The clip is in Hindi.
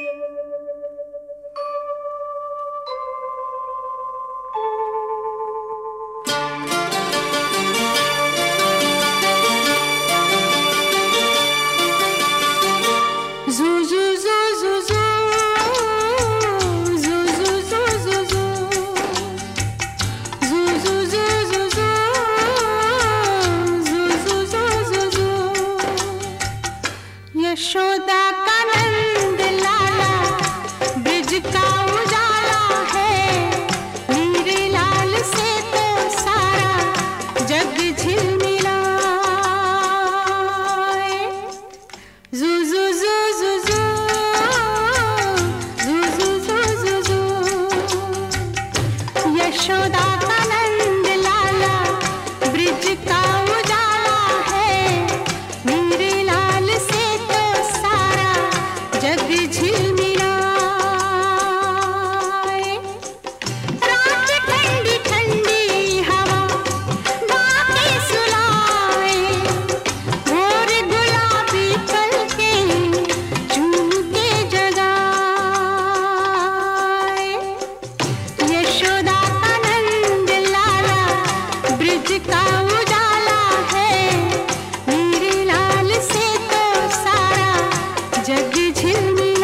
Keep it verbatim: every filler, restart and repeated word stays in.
यशोदा का नंद लाला ब्रिज का उजाला है, मेरे लाल से तो सारा जग झिलमिलाए। जू जू जू जू जू जू जू जू जू जू यशोदा का नंद लाला ब्रिज का उजाला है, मेरे लाल से तो सारा जग झिलमिलाए। रात ठंडी ठंडी हवा गाके सुलाए, भोर गुलाबी पलके चूम के जगाए। यशोदा का नंद लाला ब्रिज का उजाला है, मेरे लाल से तो सारा जग झिलमिलाए।